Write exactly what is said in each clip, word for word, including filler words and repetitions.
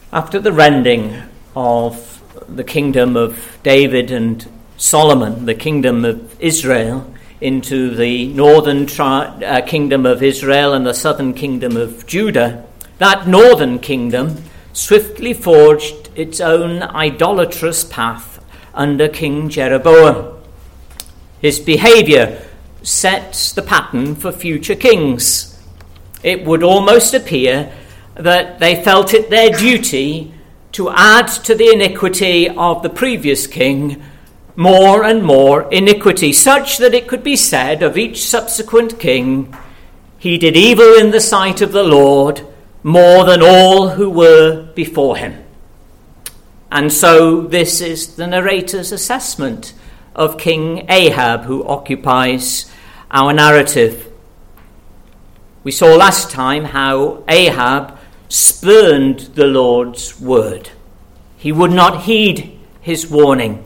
After the rending of the kingdom of David and Solomon, the kingdom of Israel, into the northern tri- uh, kingdom of Israel and the southern kingdom of Judah, that northern kingdom swiftly forged its own idolatrous path under King Jeroboam. His behavior sets the pattern for future kings. It would almost appear that they felt it their duty to add to the iniquity of the previous king more and more iniquity, such that it could be said of each subsequent king, he did evil in the sight of the Lord more than all who were before him. And so this is the narrator's assessment of King Ahab, who occupies our narrative. We saw last time how Ahab spurned the Lord's word. He would not heed his warning.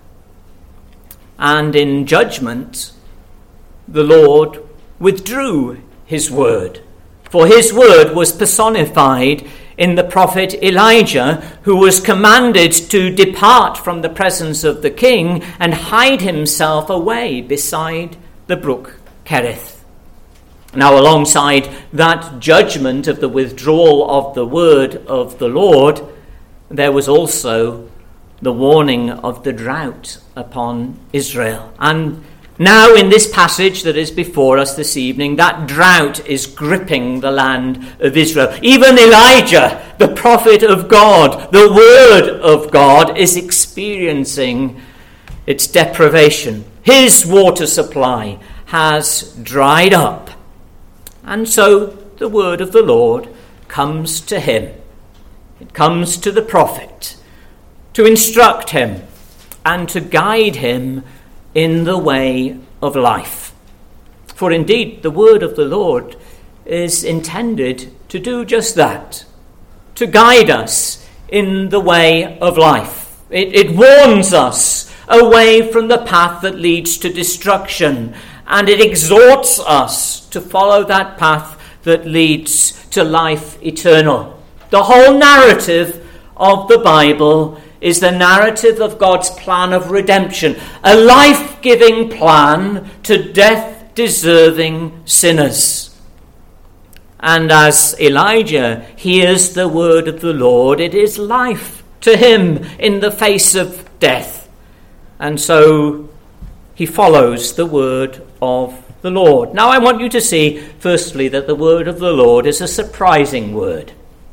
And in judgment, the Lord withdrew his word. For his word was personified in the prophet Elijah, who was commanded to depart from the presence of the king and hide himself away beside the brook Kerith. Now, alongside that judgment of the withdrawal of the word of the Lord, there was also the warning of the drought upon Israel. And now in this passage that is before us this evening, that drought is gripping the land of Israel. Even Elijah, the prophet of God, the word of God, is experiencing its deprivation. His water supply has dried up. And so the word of the Lord comes to him. It comes to the prophet to instruct him and to guide him in the way of life. For indeed, the word of the Lord is intended to do just that, to guide us in the way of life. It, it warns us away from the path that leads to destruction, and it exhorts us to follow that path that leads to life eternal. The whole narrative of the Bible is the narrative of God's plan of redemption, a life-giving plan to death-deserving sinners. And as Elijah hears the word of the Lord, it is life to him in the face of death. And so he follows the word of the Lord. Now I want you to see, firstly, that the word of the Lord is a surprising word.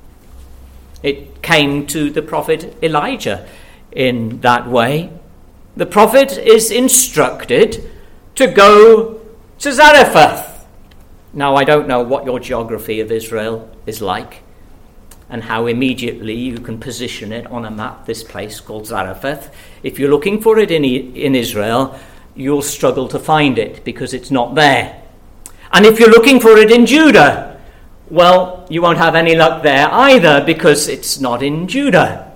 It came to the prophet Elijah in that way. The prophet is instructed to go to Zarephath. Now I don't know what your geography of Israel is like and how immediately you can position it on a map, this place called Zarephath. If you're looking for it in, in Israel, you'll struggle to find it because it's not there. And if you're looking for it in Judah, well, you won't have any luck there either because it's not in Judah.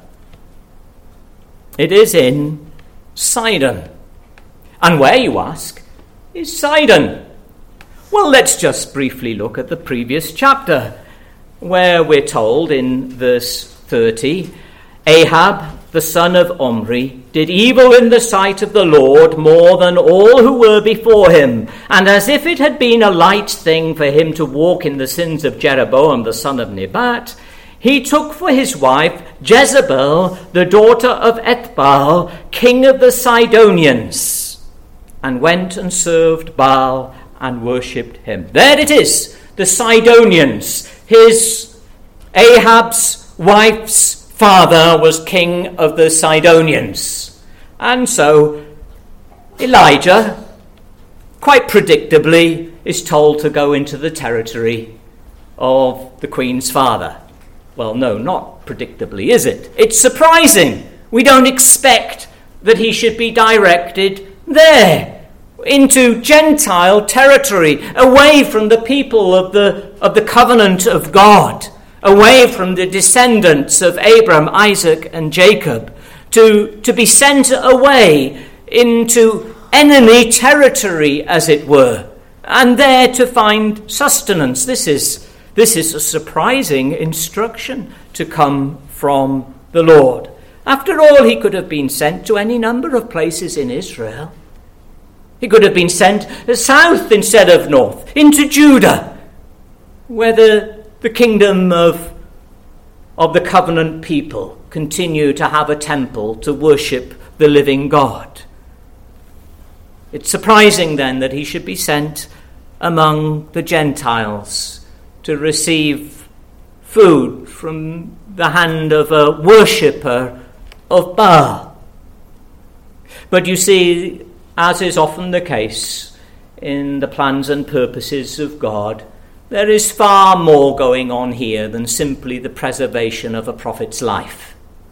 It is in Sidon. And where, you ask, is Sidon? Well, let's just briefly look at the previous chapter, where we're told in verse thirty, Ahab, the son of Omri, did evil in the sight of the Lord more than all who were before him. And as if it had been a light thing for him to walk in the sins of Jeroboam, the son of Nebat, he took for his wife Jezebel, the daughter of Ethbaal, king of the Sidonians, and went and served Baal and worshipped him. There it is, the Sidonians. His, Ahab's wife's father was king of the Sidonians. And so Elijah, quite predictably, is told to go into the territory of the queen's father. Well, no, not predictably, is it? It's surprising. We don't expect that he should be directed there, into Gentile territory, away from the people of the, of the covenant of God, away from the descendants of Abraham, Isaac, and Jacob, to, to be sent away into enemy territory, as it were, and there to find sustenance. This is, this is a surprising instruction to come from the Lord. After all, he could have been sent to any number of places in Israel. He could have been sent south instead of north, into Judah, where the, the kingdom of, of the covenant people continue to have a temple to worship the living God. It's surprising then that he should be sent among the Gentiles to receive food from the hand of a worshipper of Baal. But you see, as is often the case in the plans and purposes of God, there is far more going on here than simply the preservation of a prophet's life.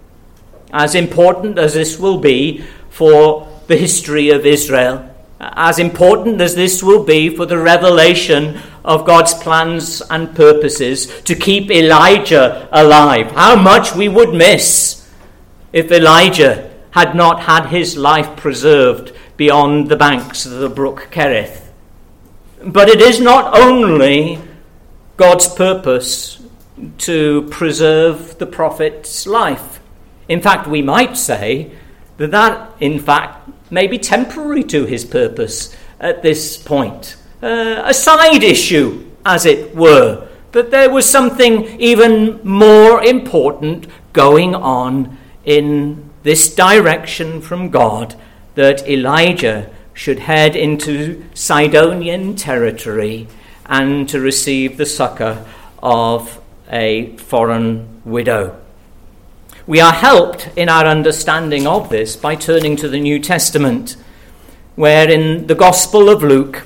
As important as this will be for the history of Israel, as important as this will be for the revelation of God's plans and purposes to keep Elijah alive, how much we would miss if Elijah had not had his life preserved beyond the banks of the brook Kerith. But it is not only God's purpose to preserve the prophet's life. In fact, we might say that that, in fact, may be temporary to his purpose at this point. Uh, a side issue, as it were. That there was something even more important going on in this direction from God, that Elijah should head into Sidonian territory and to receive the succor of a foreign widow. We are helped in our understanding of this by turning to the New Testament, where in the Gospel of Luke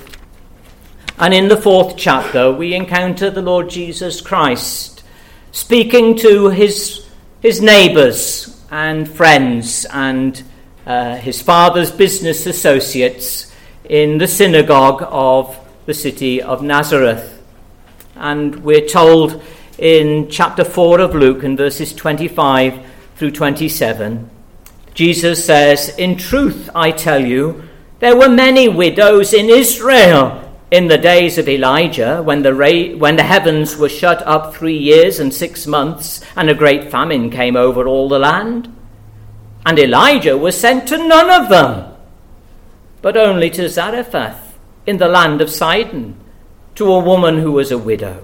and in the fourth chapter we encounter the Lord Jesus Christ speaking to his, his neighbours and friends and uh, his father's business associates in the synagogue of the city of Nazareth. And we're told in chapter four of Luke, in verses twenty-five through twenty-seven, Jesus says, "In truth, I tell you, there were many widows in Israel in the days of Elijah, when the ra- when the heavens were shut up three years and six months, and a great famine came over all the land. And Elijah was sent to none of them, but only to Zarephath in the land of Sidon, to a woman who was a widow.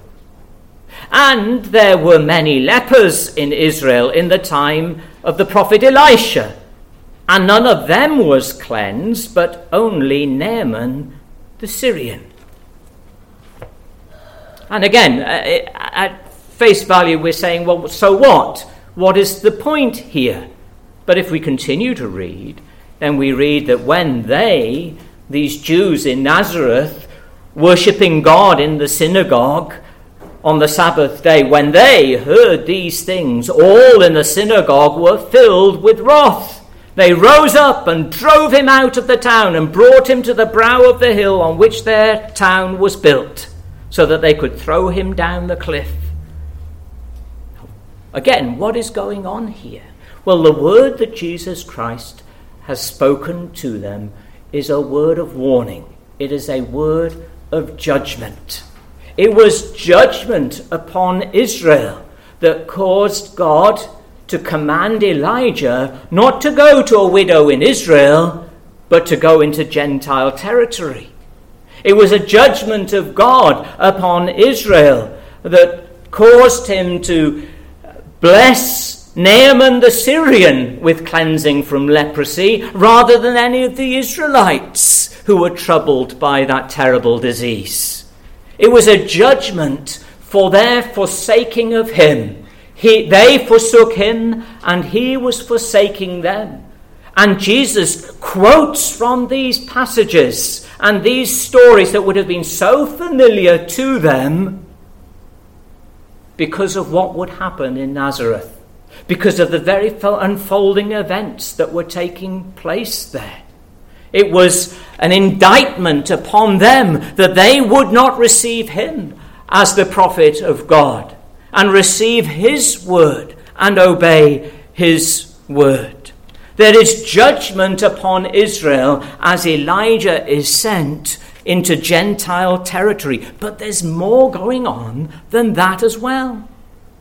And there were many lepers in Israel in the time of the prophet Elisha, and none of them was cleansed, but only Naaman the Syrian." And again, at face value, we're saying, well, so what? What is the point here? But if we continue to read, then we read that when they, these Jews in Nazareth, worshipping God in the synagogue on the Sabbath day, when they heard these things, all in the synagogue were filled with wrath. They rose up and drove him out of the town and brought him to the brow of the hill on which their town was built, so that they could throw him down the cliff. Again, what is going on here? Well, the word that Jesus Christ has spoken to them is a word of warning. It is a word of judgment. It was judgment upon Israel that caused God to command Elijah not to go to a widow in Israel, but to go into Gentile territory. It was a judgment of God upon Israel that caused him to bless Naaman the Syrian with cleansing from leprosy, rather than any of the Israelites who were troubled by that terrible disease. It was a judgment for their forsaking of him. He, they forsook him, and he was forsaking them. And Jesus quotes from these passages and these stories that would have been so familiar to them because of what would happen in Nazareth, because of the very unfolding events that were taking place there. It was an indictment upon them that they would not receive him as the prophet of God and receive his word and obey his word. There is judgment upon Israel as Elijah is sent into Gentile territory. But there's more going on than that as well.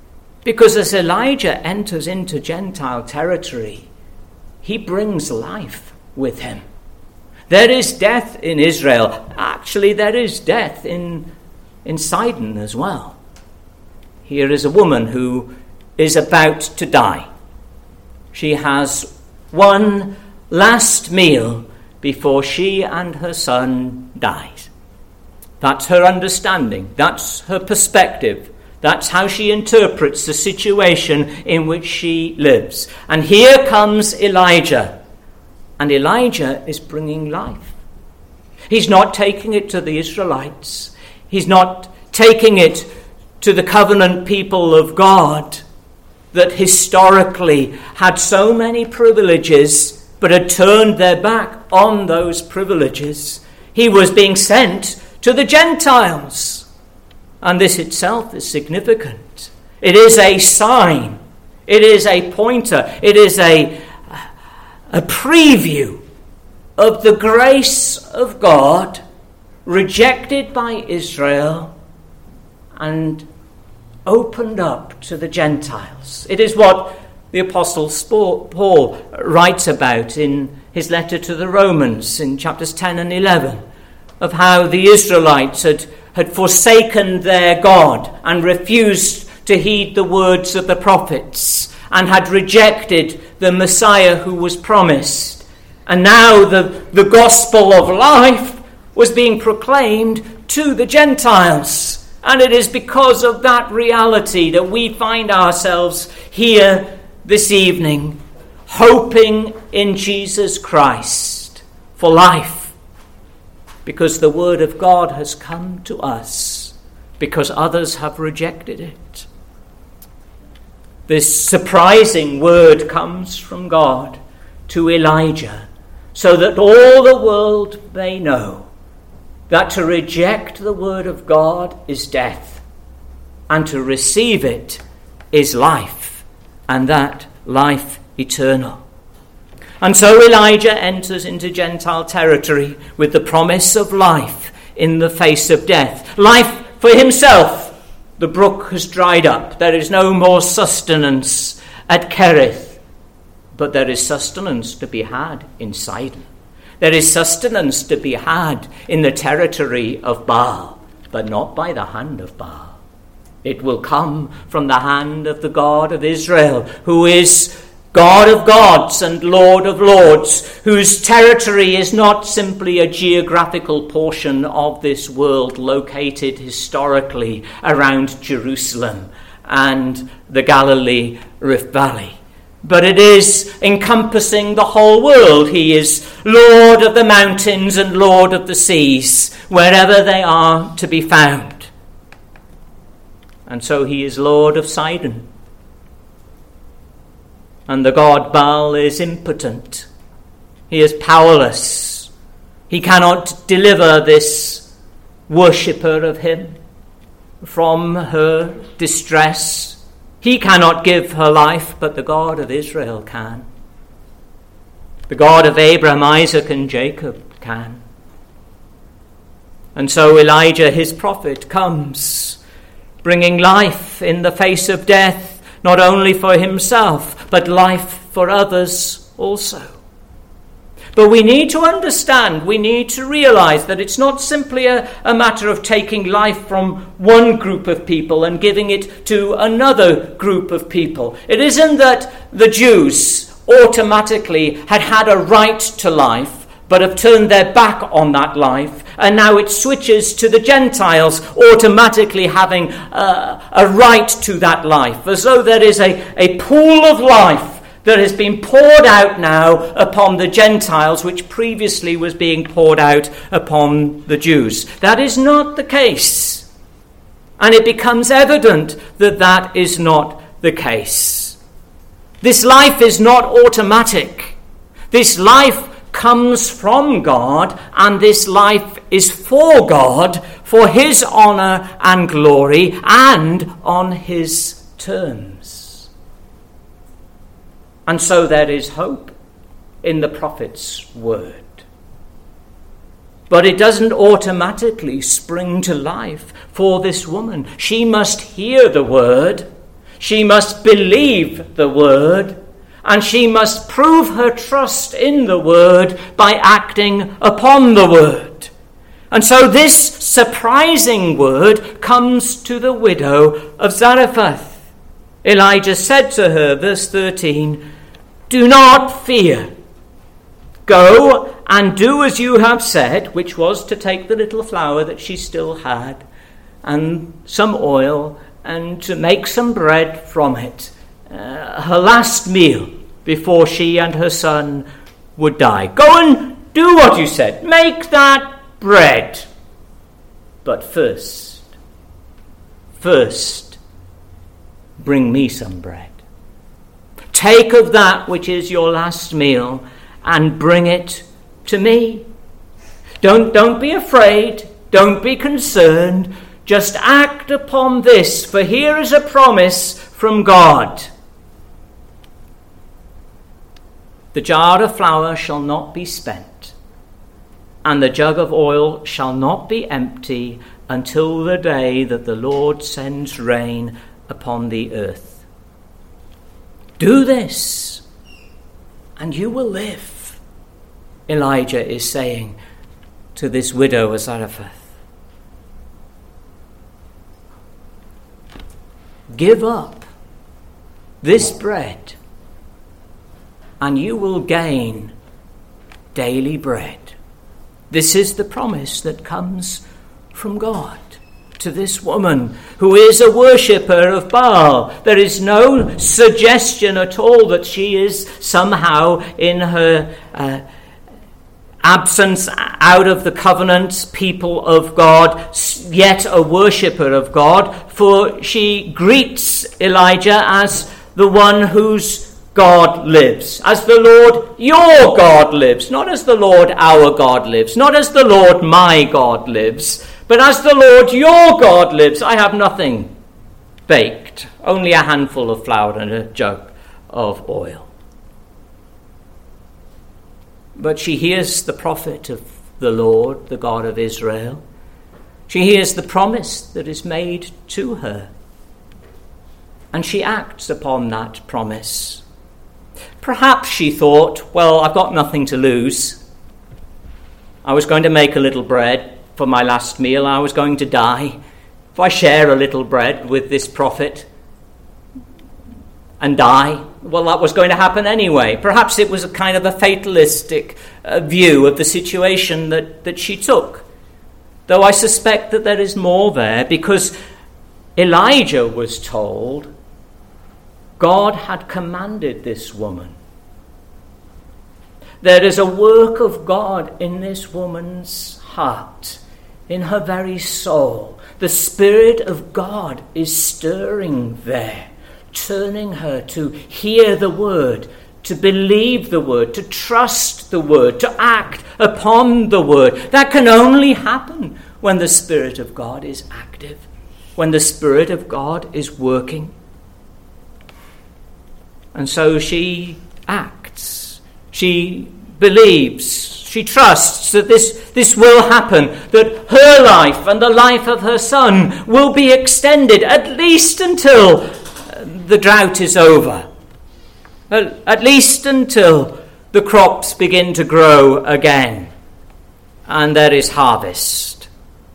Because as Elijah enters into Gentile territory, he brings life with him. There is death in Israel. Actually, there is death in, in Sidon as well. Here is a woman who is about to die. She has one last meal before she and her son dies. That's her understanding. That's her perspective. That's how she interprets the situation in which she lives. And here comes Elijah. And Elijah is bringing life. He's not taking it to the Israelites. He's not taking it to the covenant people of God that historically had so many privileges but had turned their back on those privileges. He was being sent to the Gentiles. And this itself is significant. It is a sign. It is a pointer. It is a, a preview of the grace of God rejected by Israel and opened up to the Gentiles. It is what the Apostle Paul writes about in his letter to the Romans in chapters ten and eleven, of how the Israelites had, had forsaken their God and refused to heed the words of the prophets and had rejected the Messiah who was promised. And now the, the gospel of life was being proclaimed to the Gentiles. And it is because of that reality that we find ourselves here this evening, hoping in Jesus Christ for life, because the word of God has come to us, because others have rejected it. This surprising word comes from God to Elijah, so that all the world may know that to reject the word of God is death, and to receive it is life, and that life eternal. And so Elijah enters into Gentile territory with the promise of life in the face of death. Life for himself. The brook has dried up. There is no more sustenance at Kerith, but there is sustenance to be had in Sidon. There is sustenance to be had in the territory of Baal, but not by the hand of Baal. It will come from the hand of the God of Israel, who is God of gods and Lord of lords, whose territory is not simply a geographical portion of this world located historically around Jerusalem and the Galilee Rift Valley, but it is encompassing the whole world. He is Lord of the mountains and Lord of the seas, wherever they are to be found. And so he is Lord of Sidon. And the god Baal is impotent. He is powerless. He cannot deliver this worshipper of him from her distress. He cannot give her life, but the God of Israel can. The God of Abraham, Isaac, and Jacob can. And so Elijah, his prophet, comes, bringing life in the face of death, not only for himself, but life for others also. But we need to understand, we need to realize that it's not simply a, a matter of taking life from one group of people and giving it to another group of people. It isn't that the Jews automatically had had a right to life, but have turned their back on that life, and now it switches to the Gentiles automatically having uh, a right to that life, as though there is a, a pool of life that has been poured out now upon the Gentiles, which previously was being poured out upon the Jews. That is not the case. And it becomes evident that that is not the case. This life is not automatic. This life comes from God, and this life is for God, for his honor and glory, and on his terms. And so there is hope in the prophet's word. But it doesn't automatically spring to life for this woman. She must hear the word. She must believe the word, and she must prove her trust in the word by acting upon the word. And so this surprising word comes to the widow of Zarephath. Elijah said to her, verse thirteen, "Do not fear. Go and do as you have said," which was to take the little flour that she still had and some oil and to make some bread from it, uh, her last meal before she and her son would die. Go and do what you said. Make that bread. But first, first, bring me some bread. Take of that which is your last meal and bring it to me. Don't, don't be afraid. Don't be concerned. Just act upon this, for here is a promise from God. The jar of flour shall not be spent, and the jug of oil shall not be empty until the day that the Lord sends rain upon the earth. Do this, and you will live, Elijah is saying to this widow of Zarephath. Give up this bread, and you will gain daily bread. This is the promise that comes from God to this woman who is a worshipper of Baal. There is no suggestion at all that she is somehow in her uh, absence out of the covenant people of God, yet a worshipper of God, for she greets Elijah as the one whose God lives, as the Lord your God lives, not as the Lord our God lives, not as the Lord my God lives, but as the Lord your God lives. I have nothing baked, only a handful of flour and a jug of oil. But she hears the prophet of the Lord, the God of Israel. She hears the promise that is made to her, and she acts upon that promise. Perhaps she thought, well, I've got nothing to lose. I was going to make a little bread for my last meal. I was going to die. If I share a little bread with this prophet and die, well, that was going to happen anyway. Perhaps it was a kind of a fatalistic uh, view of the situation that, that she took. Though I suspect that there is more there, because Elijah was told God had commanded this woman. There is a work of God in this woman's heart, in her very soul. The Spirit of God is stirring there, turning her to hear the word, to believe the word, to trust the word, to act upon the word. That can only happen when the Spirit of God is active, when the Spirit of God is working. And so she acts, she believes, she trusts that this, this will happen, that her life and the life of her son will be extended at least until the drought is over, at least until the crops begin to grow again and there is harvest.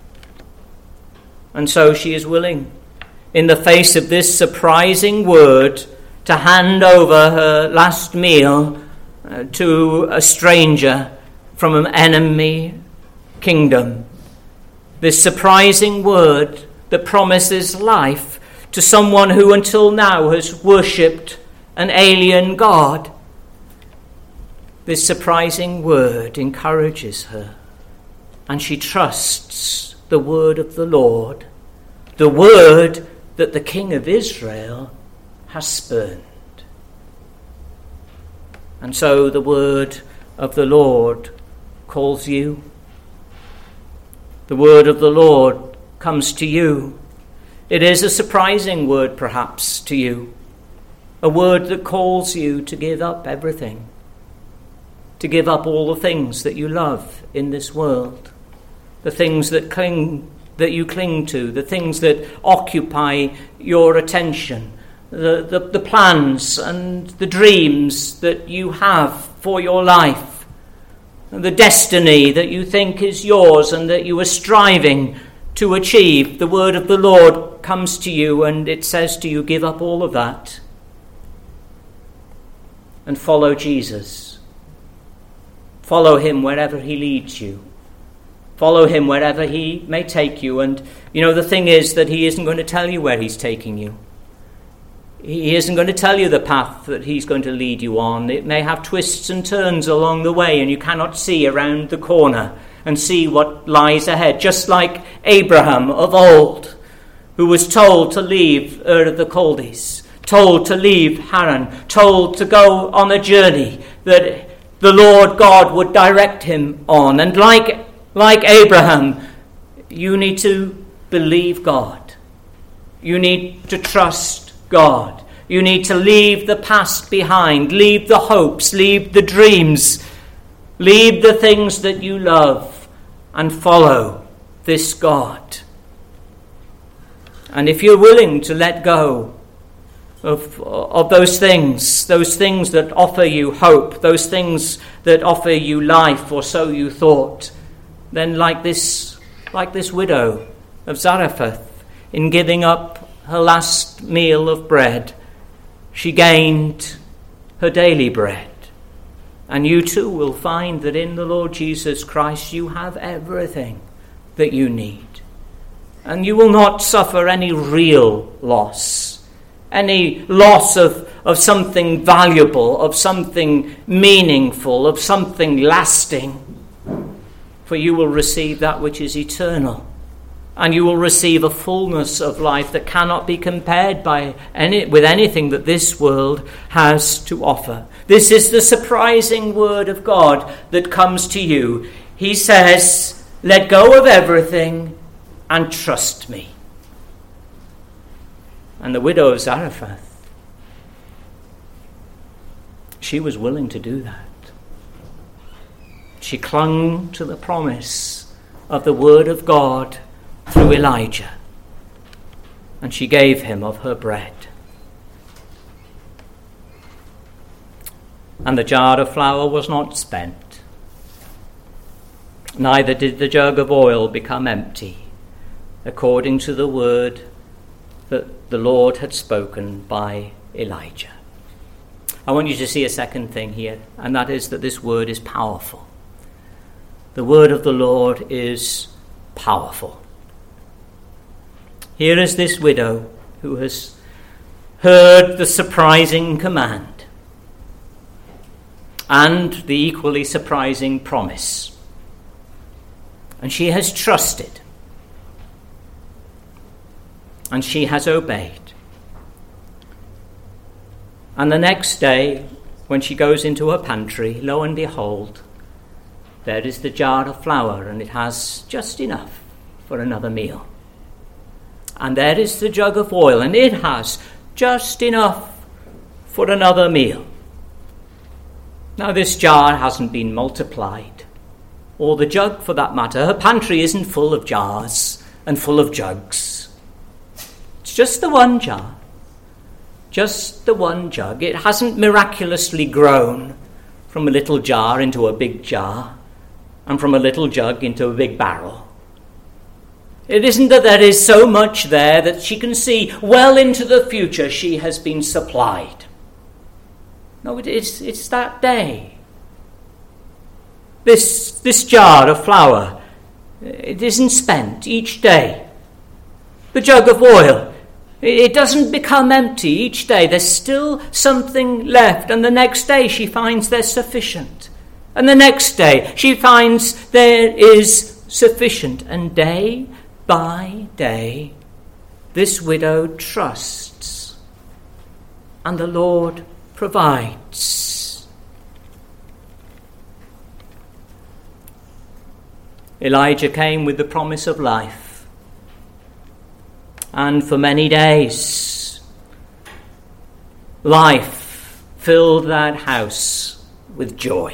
And so she is willing, in the face of this surprising word, to hand over her last meal uh, to a stranger from an enemy kingdom. This surprising word that promises life to someone who until now has worshipped an alien god. This surprising word encourages her, and she trusts the word of the Lord, the word that the King of Israel has spurned. And so the word of the Lord calls you. The word of the Lord comes to you. It is a surprising word, perhaps, to you. A word that calls you to give up everything. To give up all the things that you love in this world. The things that cling, that you cling to. The things that occupy your attention. the, the, the plans and the dreams that you have for your life, and the destiny that you think is yours and that you are striving to achieve. The word of the Lord comes to you and it says to you, give up all of that and follow Jesus. Follow him wherever he leads you. Follow him wherever he may take you. And, you know, the thing is that he isn't going to tell you where he's taking you. He isn't going to tell you the path that he's going to lead you on. It may have twists and turns along the way, and you cannot see around the corner and see what lies ahead. Just like Abraham of old, who was told to leave Ur of the Chaldees, told to leave Haran, told to go on a journey that the Lord God would direct him on. And like, like Abraham, you need to believe God. You need to trust God. You need to leave the past behind, leave the hopes, leave the dreams, leave the things that you love, and follow this God. And if you're willing to let go of, of those things, those things that offer you hope, those things that offer you life, or so you thought, then like this, like this widow of Zarephath, in giving up her last meal of bread, she gained her daily bread. And you too will find that in the Lord Jesus Christ you have everything that you need. And you will not suffer any real loss, any loss of, of something valuable, of something meaningful, of something lasting. For you will receive that which is eternal. And you will receive a fullness of life that cannot be compared by any, with anything that this world has to offer. This is the surprising word of God that comes to you. He says, let go of everything and trust me. And the widow of Zarephath, she was willing to do that. She clung to the promise of the word of God through Elijah, and she gave him of her bread. And the jar of flour was not spent, neither did the jug of oil become empty, according to the word that the Lord had spoken by Elijah. I want you to see a second thing here, and that is that this word is powerful. The word of the Lord is powerful. Here is this widow who has heard the surprising command and the equally surprising promise. And she has trusted. And she has obeyed. And the next day, when she goes into her pantry, lo and behold, there is the jar of flour, and it has just enough for another meal. And there is the jug of oil, and it has just enough for another meal. Now, this jar hasn't been multiplied, or the jug for that matter. Her pantry isn't full of jars and full of jugs. It's just the one jar, just the one jug. It hasn't miraculously grown from a little jar into a big jar, and from a little jug into a big barrel. It isn't that there is so much there that she can see well into the future she has been supplied. No, it is, it's that day. This, this jar of flour, it isn't spent each day. The jug of oil, it doesn't become empty each day. There's still something left, and the next day she finds there's sufficient. And the next day she finds there is sufficient. And day by day, this widow trusts, and the Lord provides. Elijah came with the promise of life, and for many days, life filled that house with joy.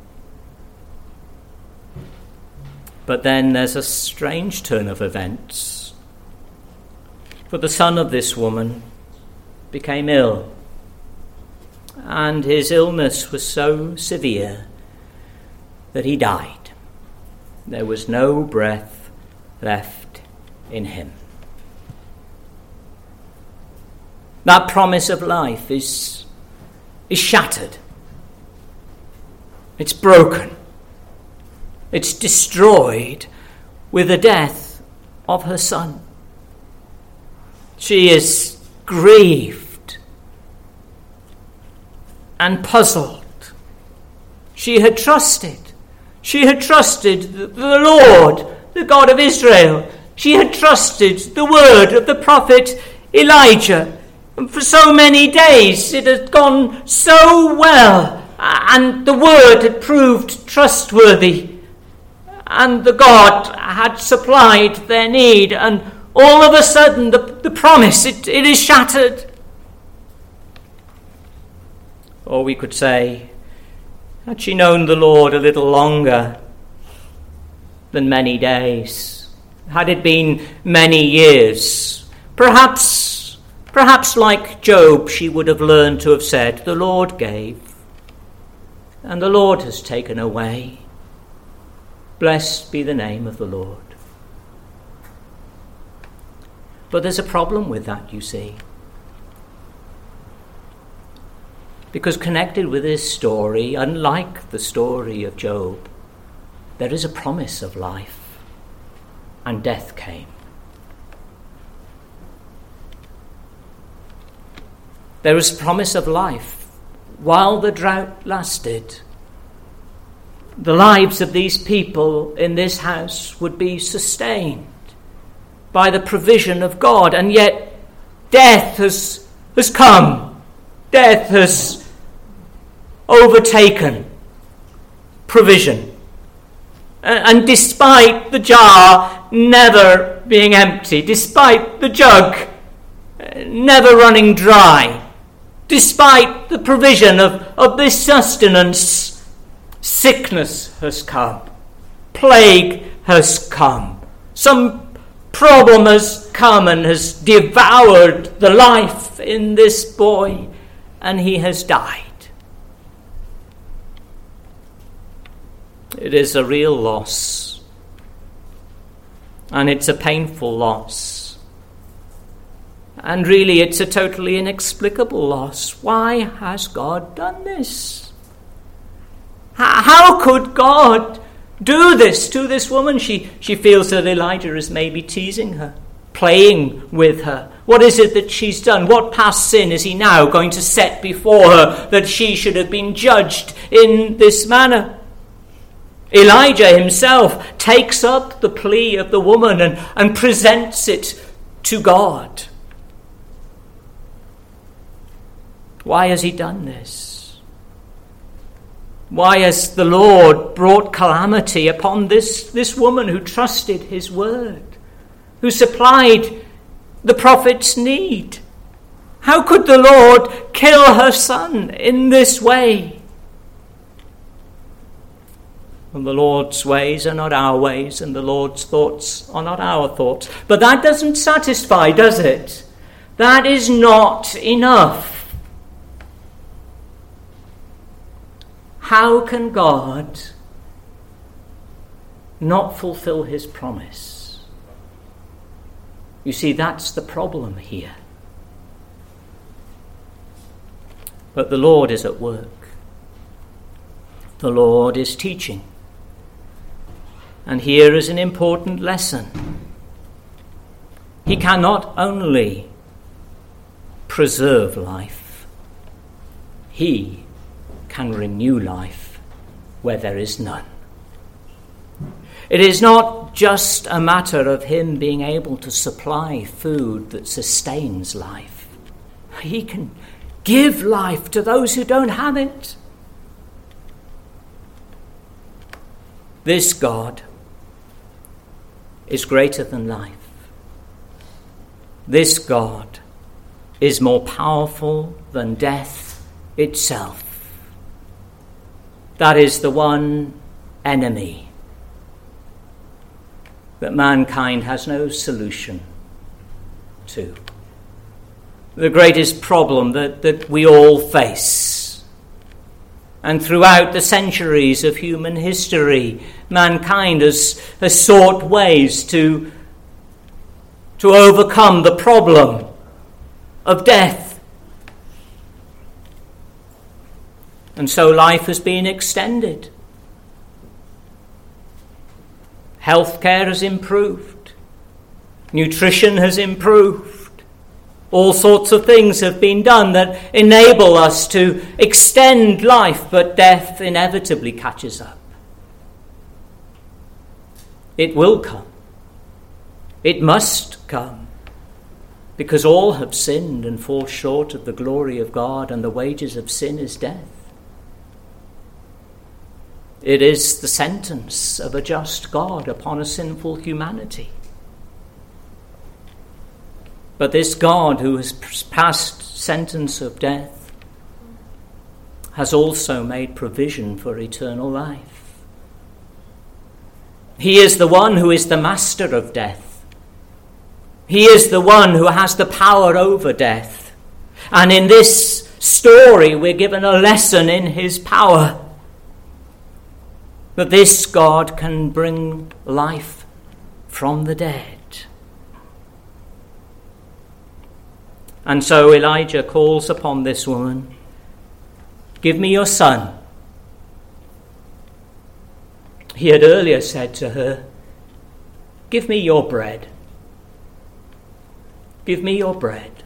But then there's a strange turn of events. For the son of this woman became ill, and his illness was so severe that he died. There was no breath left in him. That promise of life is, is shattered. It's broken. It's destroyed with the death of her son. She is grieved and puzzled. She had trusted. She had trusted the Lord, the God of Israel. She had trusted the word of the prophet Elijah. And for so many days it had gone so well, and the word had proved trustworthy, and the God had supplied their need, and all of a sudden the, the promise, it, it is shattered. Or we could say, had she known the Lord a little longer than many days, had it been many years, perhaps, perhaps like Job, she would have learned to have said, the Lord gave, and the Lord has taken away. Blessed be the name of the Lord. But there's a problem with that, you see. Because connected with this story, unlike the story of Job, there is a promise of life, and death came. There was a promise of life while the drought lasted. The lives of these people in this house would be sustained by the provision of God, and yet death has, has come. Death has overtaken provision. And, and despite the jar never being empty, despite the jug never running dry, despite the provision of, of this sustenance, sickness has come. Plague has come. Some problem has come and has devoured the life in this boy, and he has died. It is a real loss, and it's a painful loss. And really, it's a totally inexplicable loss. Why has God done this? How could God do this to this woman? She, she feels that Elijah is maybe teasing her, playing with her. What is it that she's done? What past sin is he now going to set before her that she should have been judged in this manner? Elijah himself takes up the plea of the woman and, and presents it to God. Why has he done this? Why has the Lord brought calamity upon this, this woman who trusted his word, who supplied the prophet's need? How could the Lord kill her son in this way? Well, the Lord's ways are not our ways, and the Lord's thoughts are not our thoughts. But that doesn't satisfy, does it? That is not enough. How can God not fulfill his promise? You see, that's the problem here. But the Lord is at work. The Lord is teaching. And here is an important lesson. He cannot only preserve life, he can renew life where there is none. It is not just a matter of him being able to supply food that sustains life. He can give life to those who don't have it. This God is greater than life. This God is more powerful than death itself. That is the one enemy that mankind has no solution to. the greatest problem that, that we all face. And throughout the centuries of human history, mankind has, has sought ways to, to overcome the problem of death. And so life has been extended. Healthcare has improved. Nutrition has improved. All sorts of things have been done that enable us to extend life, but death inevitably catches up. It will come. It must come. Because all have sinned and fall short of the glory of God, and the wages of sin is death. It is the sentence of a just God upon a sinful humanity. But this God who has passed sentence of death has also made provision for eternal life. He is the one who is the master of death. He is the one who has the power over death. And in this story we're given a lesson in his power. That this God can bring life from the dead. And so Elijah calls upon this woman, "Give me your son." He had earlier said to her, "Give me your bread. Give me your bread,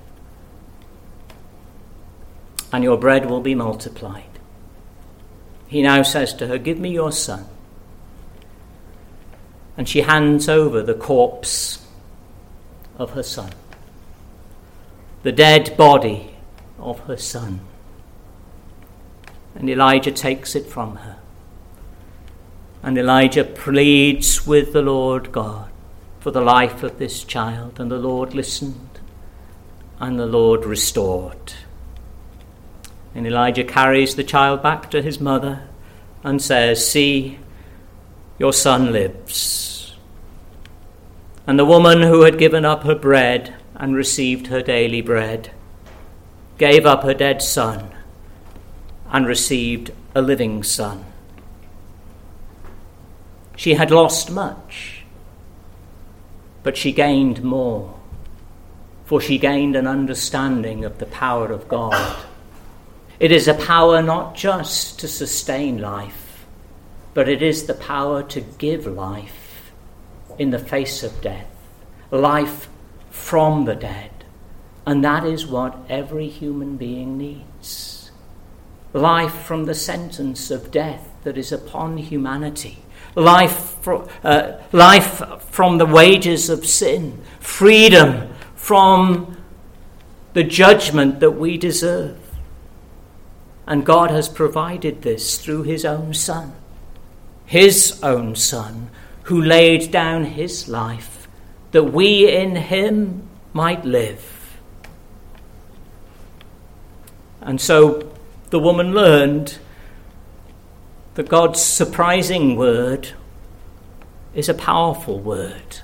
and your bread will be multiplied." He now says to her, "Give me your son." And she hands over the corpse of her son, the dead body of her son. And Elijah takes it from her. And Elijah pleads with the Lord God for the life of this child. And the Lord listened, and the Lord restored. And Elijah carries the child back to his mother and says, "See, your son lives." And the woman who had given up her bread and received her daily bread gave up her dead son and received a living son. She had lost much, but she gained more, for she gained an understanding of the power of God. It is a power not just to sustain life, but it is the power to give life in the face of death, life from the dead. And that is what every human being needs. Life from the sentence of death that is upon humanity. Life, for, uh, life from the wages of sin. Freedom from the judgment that we deserve. And God has provided this through his own Son. His own Son, who laid down his life, that we in him might live. And so the woman learned that God's surprising word is a powerful word.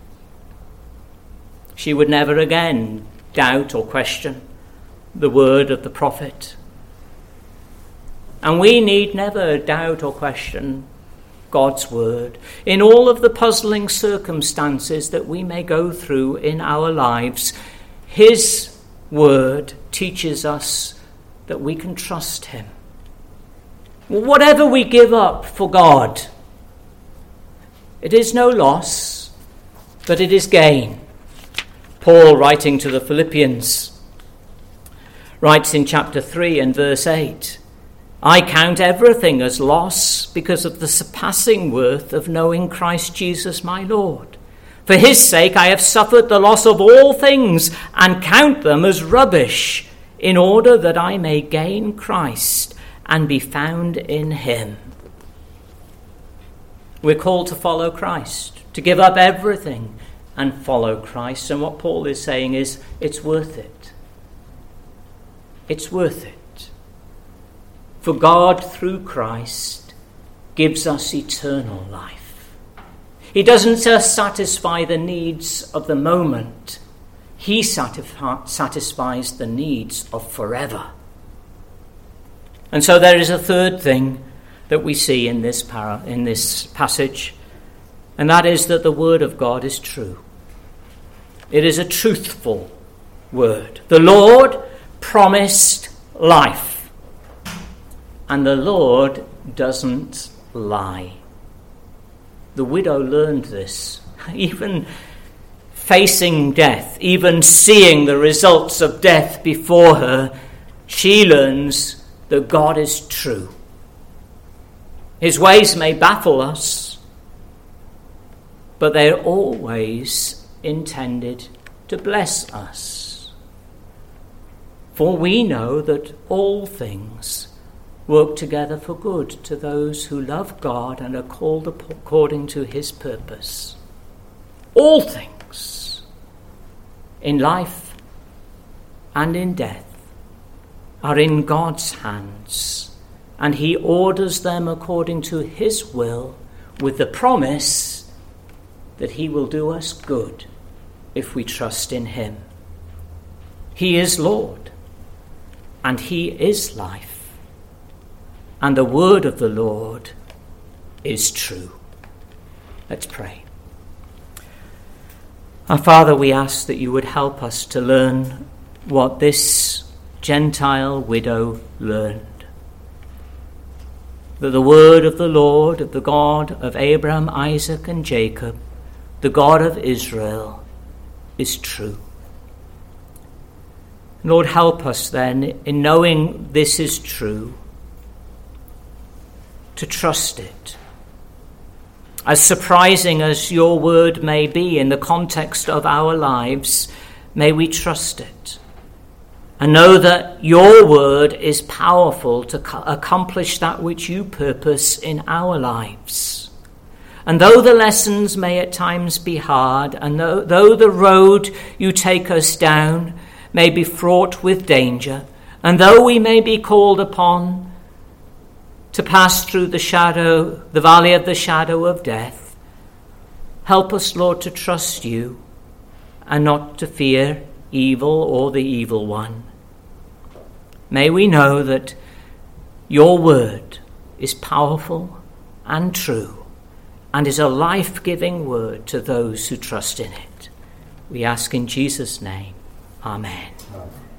She would never again doubt or question the word of the prophet. And we need never doubt or question God's word in all of the puzzling circumstances that we may go through in our lives. His word teaches us that we can trust him. Whatever we give up for God, it is no loss, but it is gain. Paul, writing to the Philippians, writes in chapter three and verse eight, "I count everything as loss because of the surpassing worth of knowing Christ Jesus my Lord. For his sake I have suffered the loss of all things and count them as rubbish, in order that I may gain Christ and be found in him." We're called to follow Christ, to give up everything and follow Christ. And what Paul is saying is, it's worth it. It's worth it. For God, through Christ, gives us eternal life. He doesn't just satisfy the needs of the moment. he satisf- satisfies the needs of forever. And so there is a third thing that we see in this para, in this passage, and that is that the word of God is true. It is a truthful word. The Lord promised life, and the Lord doesn't lie. The widow learned this. Even facing death, even seeing the results of death before her, she learns that God is true. His ways may baffle us, but they're always intended to bless us. For we know that all things work together for good to those who love God and are called according to his purpose. All things, in life and in death, are in God's hands, and he orders them according to his will, with the promise that he will do us good if we trust in him. He is Lord, and he is life, and the word of the Lord is true. Let's pray. Our Father, we ask that you would help us to learn what this Gentile widow learned. That the word of the Lord, of the God of Abraham, Isaac, and Jacob, the God of Israel, is true. Lord, help us then, in knowing this is true, to trust it. As surprising as your word may be in the context of our lives, may we trust it and know that your word is powerful to co- accomplish that which you purpose in our lives. And though the lessons may at times be hard, and though, though the road you take us down may be fraught with danger, and though we may be called upon to pass through the shadow, the valley of the shadow of death, help us, Lord, to trust you and not to fear evil or the evil one. May we know that your word is powerful and true, and is a life-giving word to those who trust in it. We ask in Jesus' name. Amen. Amen.